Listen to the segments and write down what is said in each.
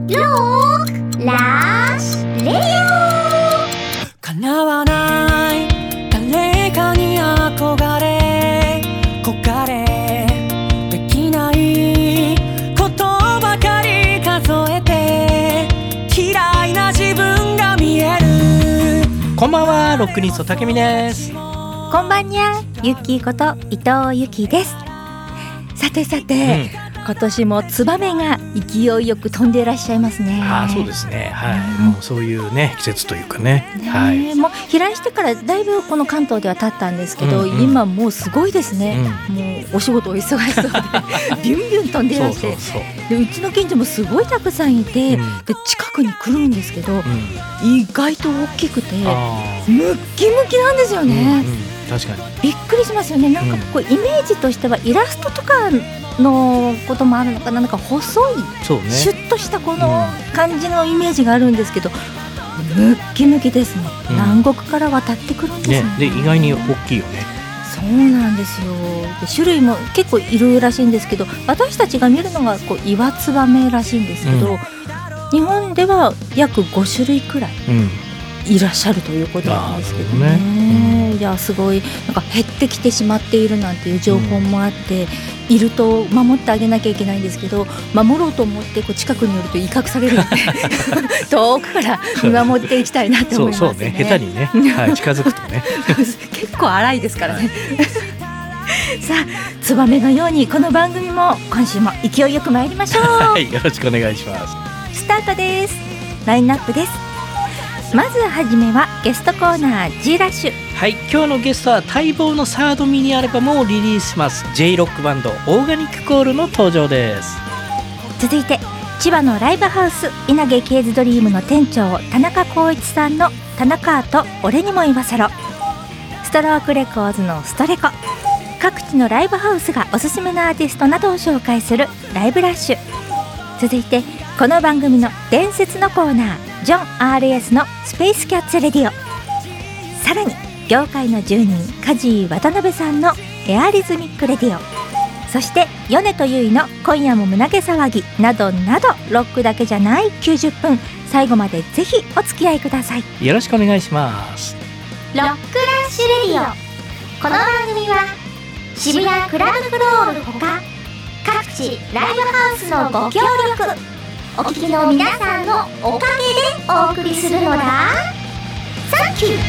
ロックラッシュレディオ。 叶わない誰かに憧れ焦がれできないことばかり数えて嫌いな自分が見える。こんばんは、ロックニストたけみです。 こんばんにゃ、ゆっきーこと伊藤ゆきです。さてさて、今年もツバメが勢いよく飛んでいらっしゃいますね。 そうですね、はい、もうそういうね季節というかね、はい、 もう飛来してからだいぶこの関東では経ったんですけど、今もうすごいですね、もうお仕事お忙しそうでビュンビュン飛んでいらして、でうちの近所もすごいたくさんいて、で近くに来るんですけど、意外と大きくてムッキムキなんですよね。 確かにびっくりしますよね。なんかこうイメージとしてはイラストとかのこともあるのかな、なんか細い、シュッとしたこの感じのイメージがあるんですけど、ムッキムキですね、南国から渡ってくるんですね。 で意外に大きいよね。 そうなんですよ。で種類も結構いるらしいんですけど、私たちが見るのがこう岩ツバメらしいんですけど、日本では約5種類くらいいらっしゃるということなんですけどね。いやすごいなんか減ってきてしまっているなんていう情報もあって、いると守ってあげなきゃいけないんですけど、守ろうと思ってこう近くに寄ると威嚇されるので遠くから見守っていきたいなと思いますね。 そうね、下手にね、近づくとね結構荒いですからねさあツバメのようにこの番組も今週も勢いよく参りましょうはい、よろしくお願いします。 スタートです。ラインナップです。まずはじめはゲストコーナー G ラッシュ。 はい、今日のゲストは待望のサードミニアルバムをリリースします J ロックバンドオーガニックコールの登場です。 続いて千葉のライブハウス稲毛ケーズドリームの店長田中光一さんの田中アート俺にも言わせろ。ストロークレコーズのストレコ。各地のライブハウスがおすすめのアーティストなどを紹介するライブラッシュ。続いてこの番組の伝説のコーナージョン RS のスペースキャッツレディオ。さらに業界の住人梶井渡辺さんのエアリズミックレディオ。そして米とゆいの今夜も胸毛騒ぎなどなど、ロックだけじゃない90分、最後までぜひお付き合いください。 よろしくお願いします。 ロックラッシュレディオ。この番組は渋谷クラブフロールほか各地ライブハウスのご協力、お聞きの皆さんのおかげでお送りするのだ。サンキュー。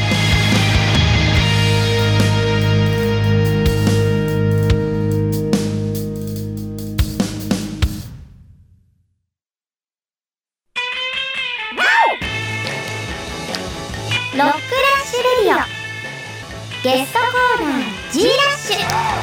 ロックラッシュレディオゲストコーナー G ラッシュ。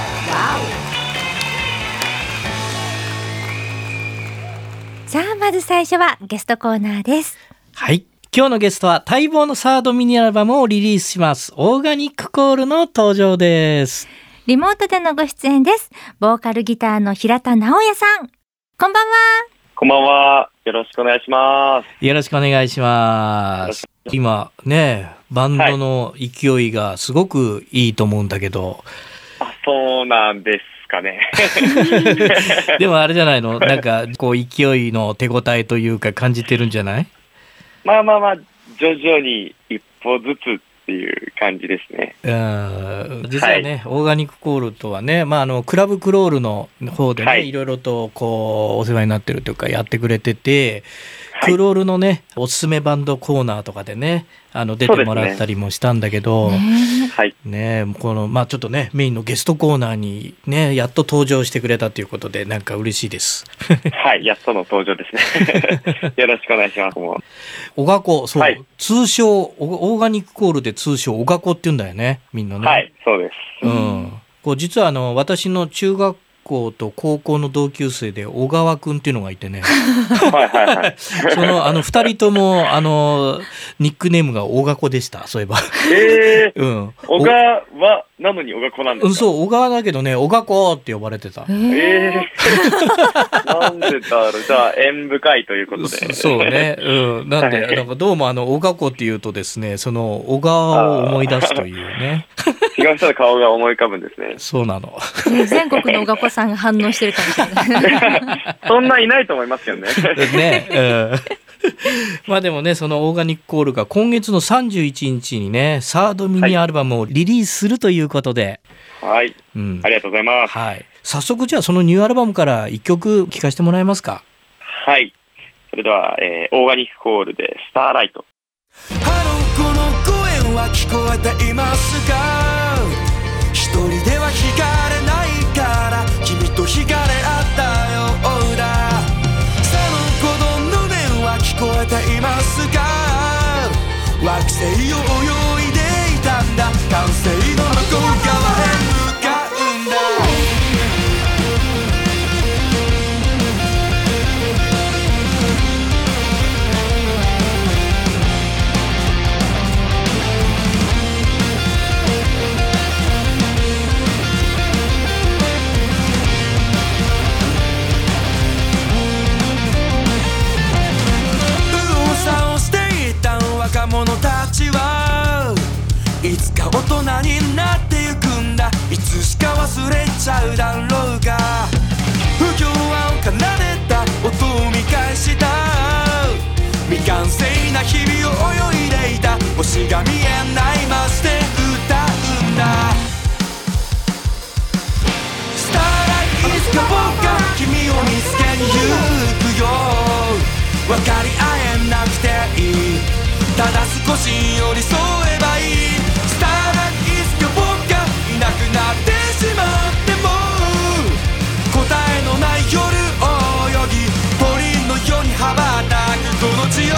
さあまず最初はゲストコーナーです。 はい、今日のゲストは待望のサードミニアルバムをリリースしますオーガニックコールの登場です。 リモートでのご出演です。ボーカルギターの平田直也さん、こんばんは。 こんばんは、よろしくお願いします。 よろしくお願いします。今ね、バンドの勢いがすごくいいと思うんだけど、 そうなんですかねでもあれじゃないの、なんかこう勢いの手応えというか感じてるんじゃない？ まあ徐々に一歩ずつっていう感じですね。 実はね、オーガニックコールとはね、クラブクロールの方でね、いろいろとこうお世話になってるというかやってくれてて、クロールのねおすすめバンドコーナーとかでね出てもらったりもしたんだけど、ね、このちょっとねメインのゲストコーナーにねやっと登場してくれたということでなんか嬉しいですはい、やっとの登場ですねよろしくお願いします。 おがこ、そう、通称オーガニックコールで通称おがこって言うんだよね、みんなね。はい、 そうです。 こう実は私の中学校と高校の同級生で小川くんっていうのがいてねその二人ともニックネームが小川子でした。そういえば小川なのに小川子なんですか？ そう、小川だけどね小川子って呼ばれてた。 なんでだろう。じゃあ縁深いということで。 そうね、なんでなんかどうも小川子っていうとですね、その小川を思い出すというねい違う人の顔が思い浮かぶんですね。 そうなの。 全国のおがこさんが反応してるかもしれない。 そんないないと思いますよね。 ね、まあでもね、そのオーガニックコールが今月の31日にね、サードミニアルバムをリリースするということで、 はい、ありがとうございます。 はい、早速じゃあそのニューアルバムから1曲聴かせてもらえますか。 はい、それでは、オーガニックコールでスターライト。 この声は聞こえていますか。一人では惹かれないから君と惹かれ合ったようだ。その鼓動の音は聞こえていますか。惑星を泳いでいたんだ。完成の向こう側へ向かうんだ。若者たちはいつか大人になってゆくんだ。いつしか忘れちゃうだろうが。不協和を奏でた音を見返した。未完成な日々を泳いでいた。星が見えないまして歌うんだ。スターライトいつか僕が君を見つけに行くよ。分かり合えなくていい。ただ少し寄り添えばいい。スターライトいつか僕がいなくなってしまっても答えのない夜を泳ぎ鳥のように羽ばたくこの地を。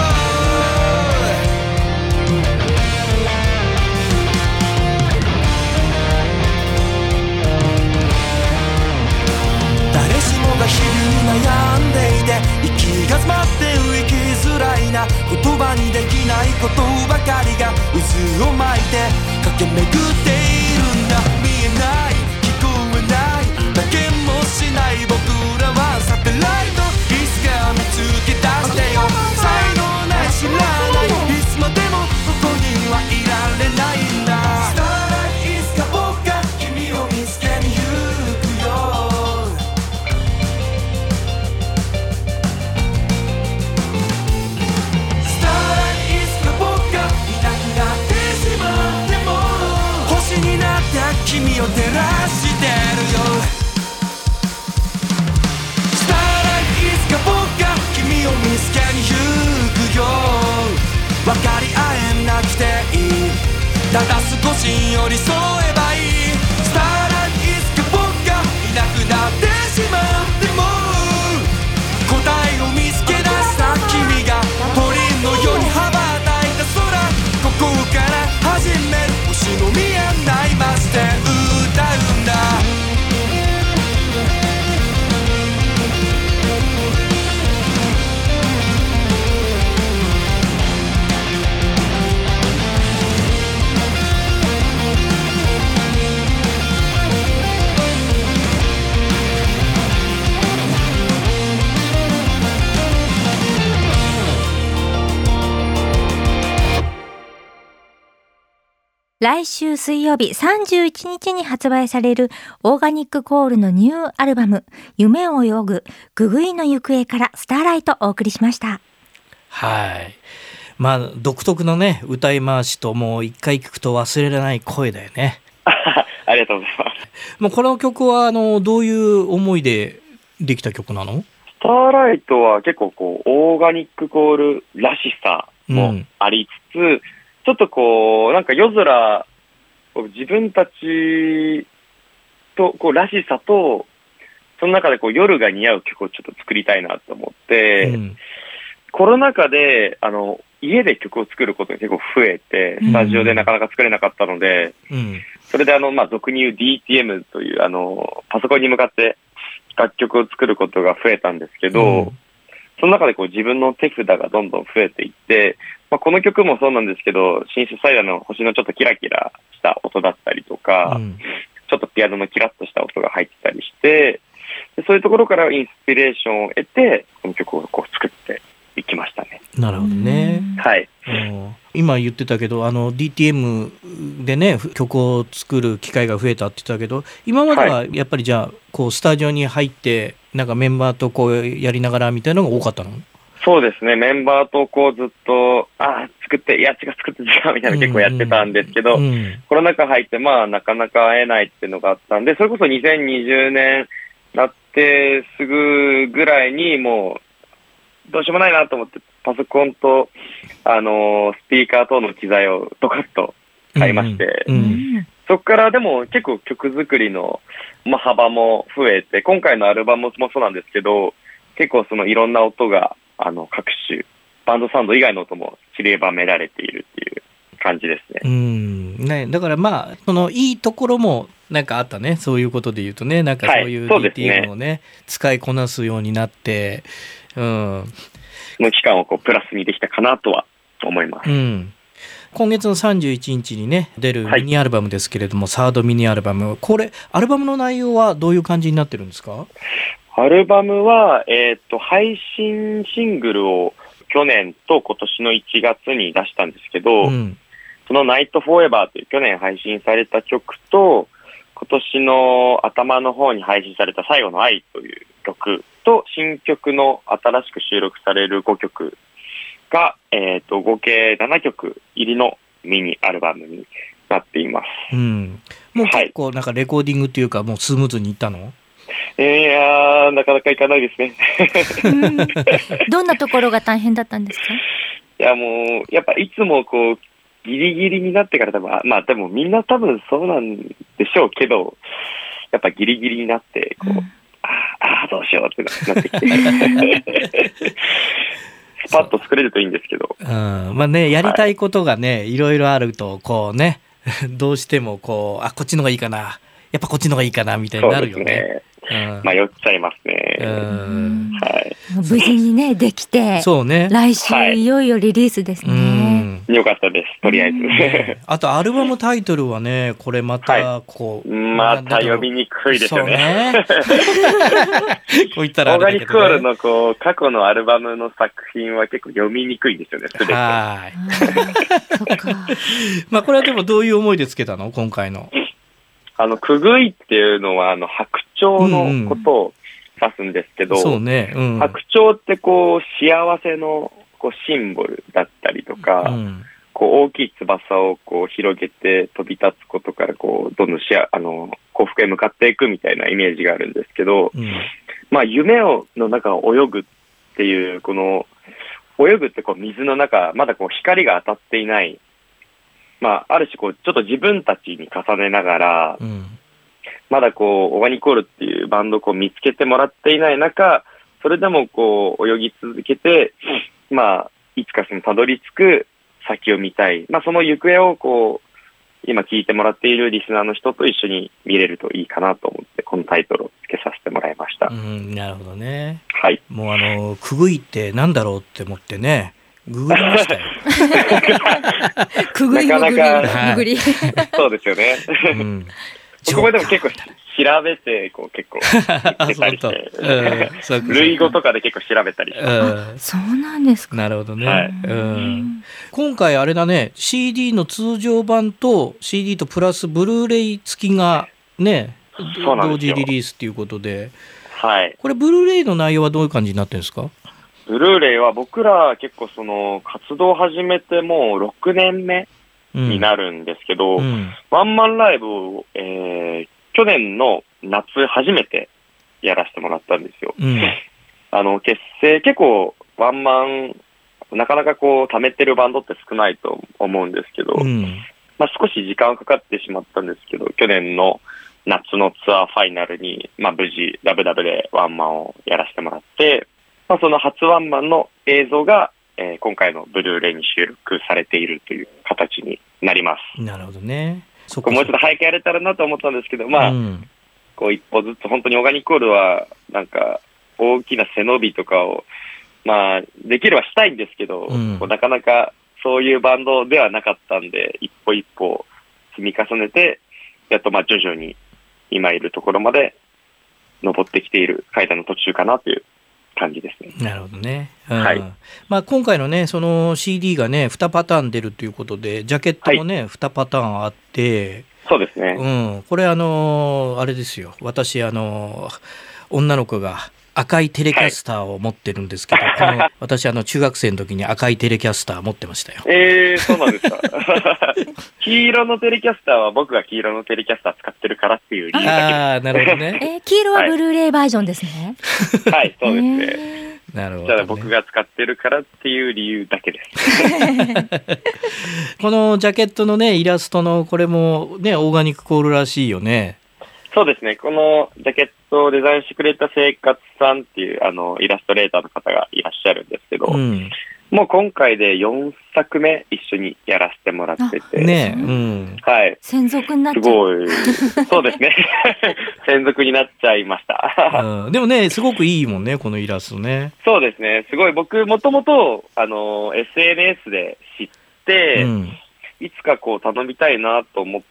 誰しもが日々悩んでいて息が詰まって浮きづらいな。言葉にできないことばかりが渦を巻いて駆け巡っているんだ。見えない聞こえないだけもしない僕らはサテライト。いつか見つけ出してよ。才能ない知らない。いつまでもここにはいられないんだ。スターライトいつか僕が君を見つけに行くよ。君を照らしてるよ。スターライトいつか僕が君を見つけに行くよ。分かり合えなくていい。ただ少し寄り添えばいい。スターライトいつか僕がいなくなってしまっても答えを見つけ出した君が鳥のように羽ばたいた空。ここから始める星の見えないまして歌うんだ。 来週水曜日31日に発売されるオーガニックコールのニューアルバム夢を泳ぐググイの行方からスターライトをお送りしました。 はい。まあ独特のね歌い回しともう一回聞くと忘れられない声だよね。 ありがとうございます。 もうこの曲はどういう思いでできた曲なの？ スターライトは結構こうオーガニックコールらしさもありつつ、ちょっとこうなんか夜空自分たちとこうらしさとその中でこう夜が似合う曲をちょっと作りたいなと思って、コロナ禍で家で曲を作ることが結構増えてスタジオでなかなか作れなかったので、それで俗に言う DTM というパソコンに向かって楽曲を作ることが増えたんですけど、その中でこう自分の手札がどんどん増えていって、この曲もそうなんですけど、シンセサイダーの星のちょっとキラキラした音だったりとか、ちょっとピアノのキラッとした音が入ってたりして、でそういうところからインスピレーションを得て、この曲をこう作っていきましたね。 なるほどね。 はい。 今言ってたけど、DTM でね曲を作る機会が増えたって言ってたけど、今まではやっぱりじゃあこうスタジオに入ってなんかメンバーとこうやりながらみたいなのが多かったの？ そうですね、メンバーとこうずっと作って、いや違う作って違うみたいな結構やってたんですけど、コロナ禍入ってなかなか会えないっていうのがあったんで、それこそ2020年なってすぐぐらいにもうどうしようもないなと思ってパソコンとスピーカー等の機材をドカッと買いまして、そこからでも結構曲作りの、幅も増えて、今回のアルバムもそうなんですけど、結構そのいろんな音が各種バンドサウンド以外の音も散りばめられているっていう感じですね。 だからそのいいところもなんかあったね。そういうことで言うとね、なんかそういう DTM をね、使いこなすようになって、その期間をプラスにできたかなとは思います。 今月の31日にね出るミニアルバムですけれども、サードミニアルバム、これアルバムの内容はどういう感じになってるんですか？ アルバムは、配信シングルを去年と今年の1月に出したんですけど、そのナイトフォーエバーという去年配信された曲と、今年の頭の方に配信された最後の愛という曲と、新曲の新しく収録される5曲が、合計7曲入りのミニアルバムになっています。 もう結構なんかレコーディングっていうか、もうスムーズにいったの？ いやー、なかなかいかないですね。 どんなところが大変だったんですか？ いや、もう、やっぱいつもこう、ギリギリになってからでもみんな多分そうなんでしょうけど、やっぱギリギリになって、こう、どうしようってなってきて。スパッと作れるといいんですけど。 やりたいことがね、いろいろあると、こうね、どうしてもこう、こっちのがいいかな。やっぱこっちのがいいかなみたいになるよね。 迷っちゃいますね。 無事にねできて、 そうね、 来週いよいよリリースですね。 よかったです、とりあえず。 あとアルバムタイトルはね、これまたこう、 また読みにくいですよね。 こう言ったらオーガニックコールのこう過去のアルバムの作品は結構読みにくいですよね。 これはでもどういう思いでつけたの、今回の？ くぐいっていうのは白鳥のことを指すんですけど、白鳥ってこう幸せのこうシンボルだったりとか、こう大きい翼をこう広げて飛び立つことからこうどんどん幸福へ向かっていくみたいなイメージがあるんですけど、夢の中を泳ぐっていう、この泳ぐってこう水の中、まだこう光が当たっていない、ある種こうちょっと自分たちに重ねながら、まだこうオーガニックコールっていうバンドをこう見つけてもらっていない中、それでもこう泳ぎ続けて、いつかそのたどり着く先を見たい、その行方をこう今聞いてもらっているリスナーの人と一緒に見れるといいかなと思ってこのタイトルをつけさせてもらいました。 なるほどね。 もうくぐいってなんだろうって思ってね、ググりましたよ。 くぐりぐぐり。 そうですよね。僕もでも結構調べて結構言ってたりして、類語とかで結構調べたりして。 そうなんですか。 なるほどね。今回あれだね、CD の通常版と CD とプラスブルーレイ付きがね、同時リリースということで、これブルーレイの内容はどういう感じになってるんですか？ ブルーレイは僕ら結構その活動を始めてもう6年目になるんですけど、ワンマンライブを、去年の夏初めてやらせてもらったんですよ。結成結構ワンマンなかなかこう貯めてるバンドって少ないと思うんですけど、少し時間かかってしまったんですけど、去年の夏のツアーファイナルに、無事ダブダブでワンマンをやらせてもらって、その初ワンマンの映像が、今回のブルーレイに収録されているという形になります。 なるほどね。 もうちょっと早くやれたらなと思ったんですけど、こう一歩ずつ本当にオーガニックコールはなんか大きな背伸びとかをできればしたいんですけど、なかなかそういうバンドではなかったんで、一歩一歩積み重ねて、やっと徐々に今いるところまで登ってきている階段の途中かなという感じですね。 なるほどね。 はい。 まあ、今回のね、その CD がね、2パターン出るということで、ジャケットもね、2パターンあって、 そうですね。 これあれですよ。私、女の子が赤いテレキャスターを持ってるんですけど、私、中学生の時に赤いテレキャスター持ってましたよ。 そうなんですか。黄色のテレキャスターは僕が黄色のテレキャスター使ってるからっていう理由だけです。 ああ、なるほどね。 黄色はブルーレイバージョンですね。 はい、そうですね。 なるほど、ね。 じゃあ僕が使ってるからっていう理由だけです。 このジャケットのね、イラストのこれもね、オーガニックコールらしいよね。 そうですね。このジャケットをデザインしてくれた生活さんっていうイラストレーターの方がいらっしゃるんですけど、もう今回で4作目一緒にやらせてもらってて。 ねはい。 専属になっちゃう。 すごい。そうですね。専属になっちゃいました。 でもね、すごくいいもんね、このイラストね。 そうですね。すごい。僕、もともと、SNS で知って、いつかこう頼みたいなと思って、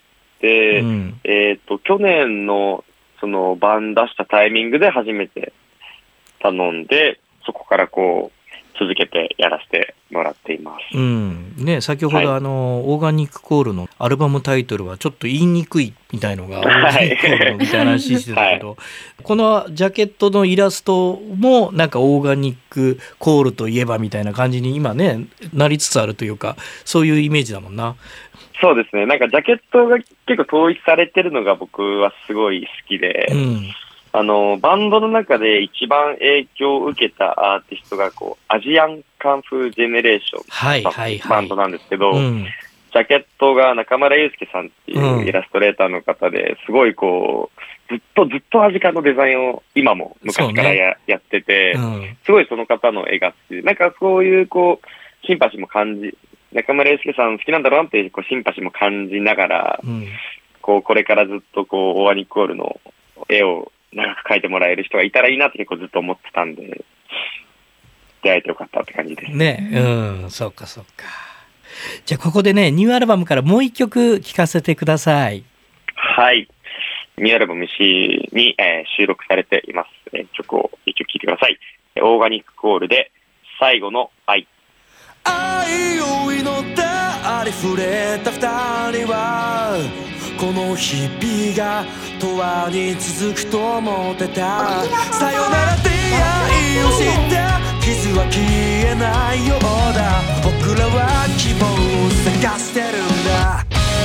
去年のその版出したタイミングで初めて頼んで、そこからこう、続けてやらせてもらっています。 ね、先ほどオーガニックコールのアルバムタイトルはちょっと言いにくいみたいのが、オーガニックコールのみたいな話してたけど、このジャケットのイラストもなんかオーガニックコールといえばみたいな感じに今ね、なりつつあるというか、そういうイメージだもんな。 そうですね。なんかジャケットが結構統一されてるのが僕はすごい好きで、バンドの中で一番影響を受けたアーティストがアジアンカンフージェネレーションのバンドなんですけど、ジャケットが中村祐介さんっていうイラストレーターの方で、すごいずっとアジカンのデザインを今も昔からやってて、すごいその方の絵が好きで、なんかそういうシンパシーも感じ、中村祐介さん好きなんだろうなってシンパシーも感じながら、これからずっとオーガニックコールの絵を長く描いてもらえる人がいたらいいなって結構ずっと思ってたんで、出会えてよかったって感じですね。そうかそうか。じゃあここでね、ニューアルバムからもう一曲聴かせてください。 はい、ニューアルバム C に、収録されています、曲を一曲聴いてください。オーガニックコールで最後の愛。 愛を祈ったありふれた二人はこの日々が永遠に続くと思ってた。さよなら出会いを知った傷は消えないようだ。僕らは希望を探してるんだ。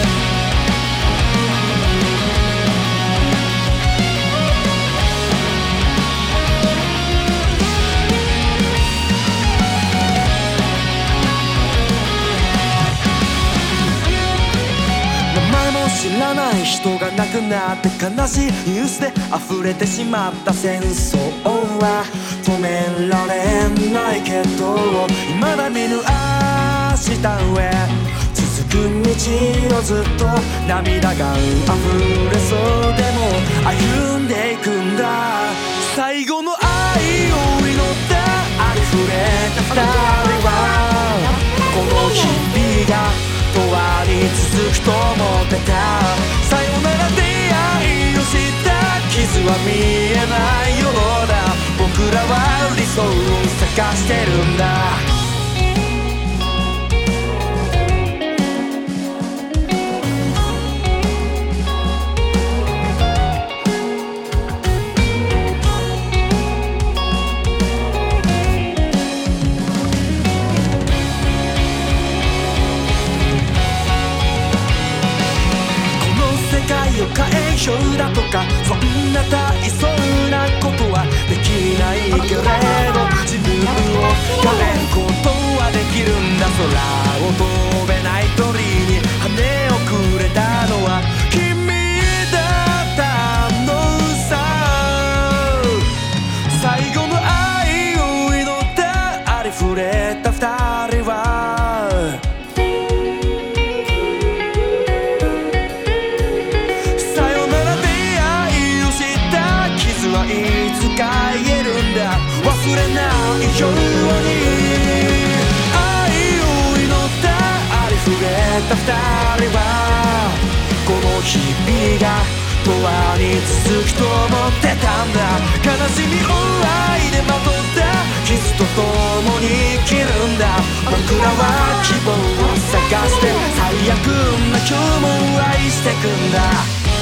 知らない人が亡くなって悲しいニュースで溢れてしまった戦争は止められないけど未だ見ぬ明日へ続く道をずっと涙が溢れそうでも歩んでいくんだ。最後の愛を祈ったありふれた二人はこの日々が永遠に続くと思ってた。さよなら出会いを知った傷は見えないようだ。僕らは理想を探してるんだ。変えようだとかそんな大層なことはできないけれど自分を変えることはできるんだ。空を飛べない鳥に羽をくれたのは君だったのさ。最後の愛を祈ったありふれた二人はいつか言えるんだ。忘れないように愛を祈ったありふれた二人はこの日々が永永遠に続くと思ってたんだ。悲しみを愛でまとった傷と共に生きるんだ。僕らは希望を探して最悪な今日も愛してくんだ。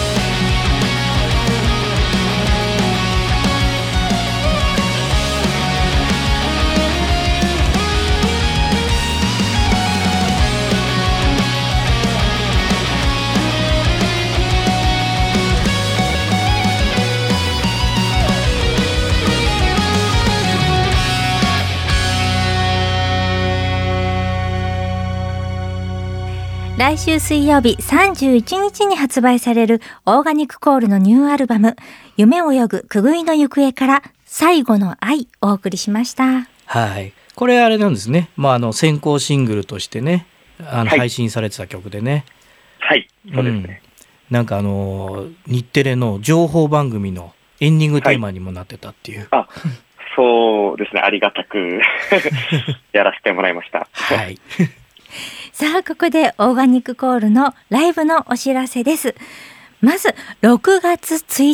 来週水曜日31日に発売されるオーガニックコールのニューアルバム夢泳ぐくぐいの行方から最後の愛をお送りしました。 はい、これあれなんですね、先行シングルとしてね配信されてた曲でね。 はい、そうですね。 なんか日テレの情報番組のエンディングテーマにもなってたっていう、 あ、そうですね、ありがたくやらせてもらいました。 はいさあここでオーガニックコールのライブのお知らせです。まず6月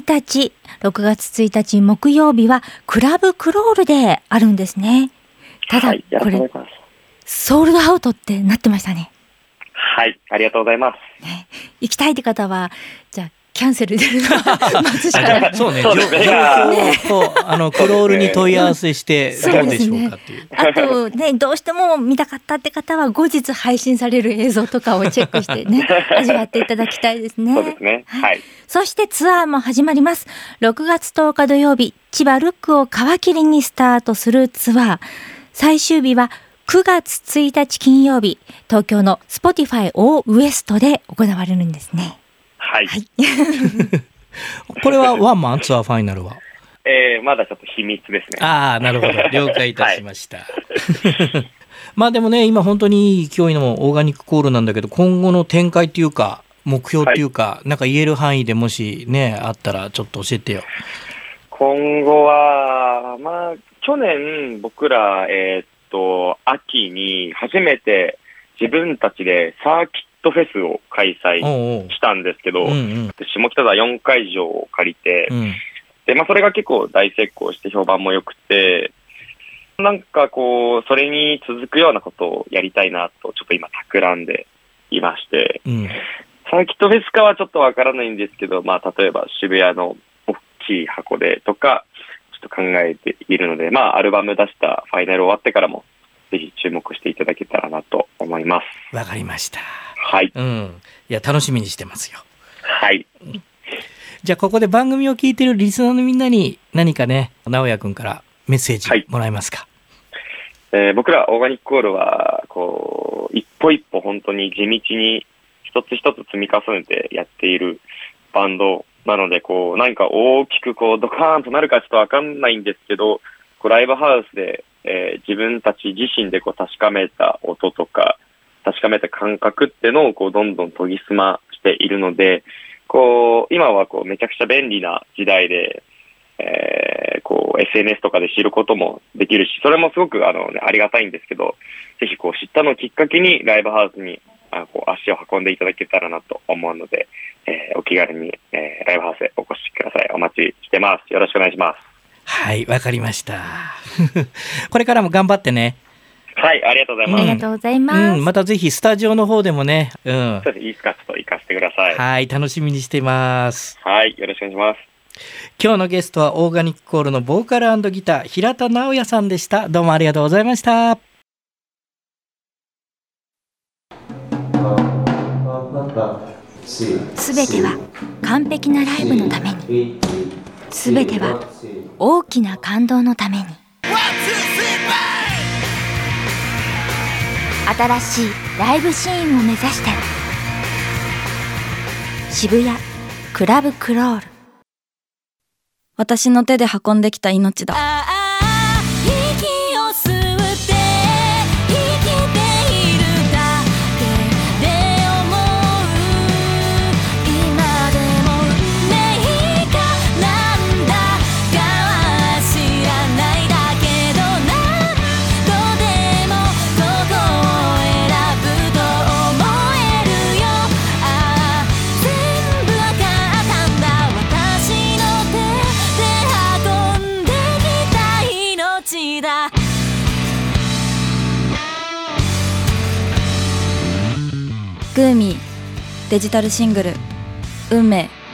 1日木曜日はクラブクロールであるんですね。ただ、これソールドアウトってなってましたね。 はい、ありがとうございます、 行きたいって方はじゃあキャンセルで待つしかない。 そうね、状況とクロールに問い合わせしてどうでしょうかっていう。 あとね、どうしても見たかったって方は後日配信される映像とかをチェックしてね味わっていただきたいですね。 そうですね、はい。 そしてツアーも始まります。6月10日土曜日、千葉ルックを皮切りにスタートするツアー。最終日は9月1日金曜日、東京の Spotify オーウエストで行われるんですね。 はい。 これはワンマンツアーファイナルはまだちょっと秘密ですね。 ああ、なるほど。了解いたしました。まあでもね、今本当にいい勢いのオーガニックコールなんだけど、今後の展開っていうか、目標っていうか、なんか言える範囲でもしね、あったらちょっと教えてよ。 今後は、去年僕ら、秋に初めて自分たちでサーキットフェスを開催したんですけど、下北沢4会場を借りて、で、それが結構大成功して評判も良くて、なんかこう、それに続くようなことをやりたいなと、ちょっと今企んでいまして、サーキットフェスかはちょっとわからないんですけど、例えば渋谷の大きい箱でとか、ちょっと考えているので、アルバム出したファイナル終わってからも、ぜひ注目していただけたらなと思います。 わかりました。 はい。 いや、楽しみにしてますよ。 はい。 じゃあ、ここで番組を聞いているリスナーのみんなに何かね、直哉くんからメッセージもらえますか？ 僕らオーガニックコールは、こう、一歩一歩本当に地道に一つ一つ積み重ねてやっているバンドなので、こう、何か大きくこう、ドカーンとなるかちょっとわかんないんですけど、こうライブハウスで、自分たち自身でこう確かめた音とか、確かめた感覚ってのをこうどんどん研ぎ澄ましているので、こう今はこうめちゃくちゃ便利な時代で、こう SNS とかで知ることもできるし、それもすごくありがたいんですけど、ぜひこう知ったのをきっかけにライブハウスにこう足を運んでいただけたらなと思うので、お気軽に、ライブハウスへお越しください。お待ちしてます。よろしくお願いします。 はい、わかりました。これからも頑張ってね。 はい、ありがとうございます。 ありがとうございます。 またぜひスタジオの方でもね、 そうです。いいですか、ちょっと行かせてください。 はい、楽しみにしています。 はい、よろしくお願いします。 今日のゲストはオーガニックコールのボーカル&ギター平田直哉さんでした。どうもありがとうございました。 すべては完璧なライブのために、すべては大きな感動のために。新しいライブシーンを目指して渋谷クラブクロール。 私の手で運んできた命だ。 グーミーデジタルシングル運命。